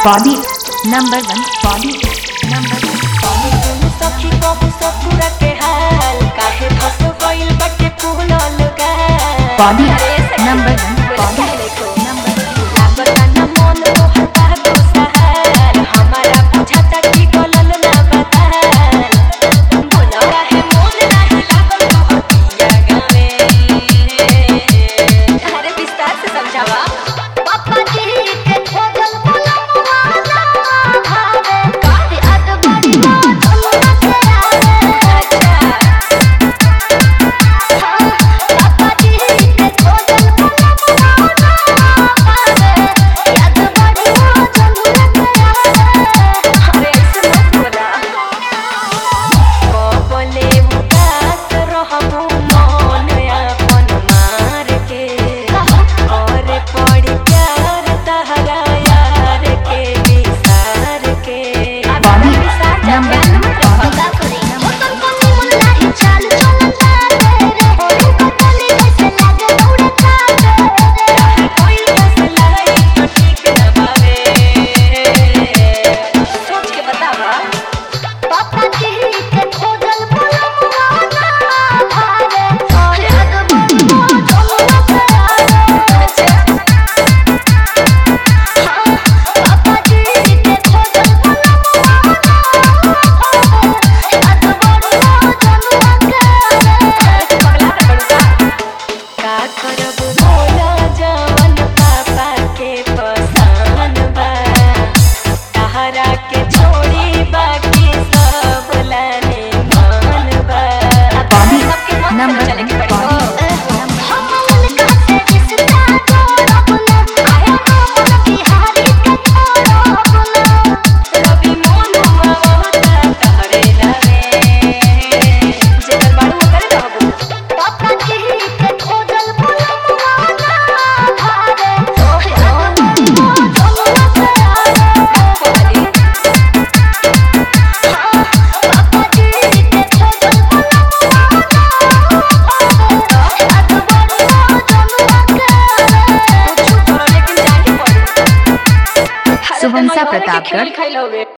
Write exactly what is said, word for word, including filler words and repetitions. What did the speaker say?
Bobby number one. Bobby number one. सखी बाबू ससुर के हाल काहे फस गइल बाटे फूलल गाल Bobby number one. Bobby number one. लागता न मन होता तो सहार हमारा बुझाता कि गलल ना बताल बोला है मोन नाही लागल तो हटिया गावे अरे विस्तार से समझावा पापा जी के खोजल बोला मुआना भावे काहे अदबड़ी ना चलना के आवे पापा जी के खोजल बोला मुआना भावे याद बड़ी ना चलना के आवे अरे ऐसे मत बोला बोले उदास रहबू मन अपन मार के और पड़ी प्यार तहरा यार के विसार के Bobby number one. Bobby मौसम को निमन लाही चाल चलता रे होरी बदली कैसे लागे दौड़ता रे कोई फैसला तो ठीक न भावे सोच के बतावा पापा जी के खोजल बोला मुआना भावे याद बड़ी ना चलना के आवे पापा जी के खोजल बोला मुआना भावे याद बड़ी ना चलना के आवे पगला त बड़का का करब बोला जवन पापा के पसंद बा तहरा के छोड़ी बाकी सब लाने मन बा Bobby सबके मन number चले के one. पड़ी Bobby हम उनका से रिश्ता जोड़ब ना आए मन बिहारी के छोड़ब ना रवि मोन मावता तहरे नामे जेकर बाड़ू करे रहबू पापा जी के खोजल बोला मुआना भावे याद बड़ी ना चलना के आवे पापा जी के खोजल बोला मुआना भावे याद बड़ी ना चलना के आवे कुछ करो लेकिन जाके पड़ी सुवंसा प्रतापगढ़। खाई लवे